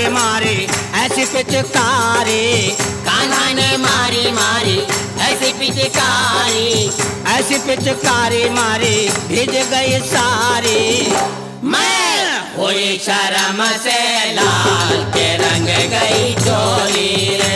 मारी ऐसी पिचकारी, कान्हा ने मारी मारी ऐसी पिचकारी, ऐसी पिचकारी मारी भिज गई सारी। मैं हुई शर्म से लाल के रंग गई चोली रे।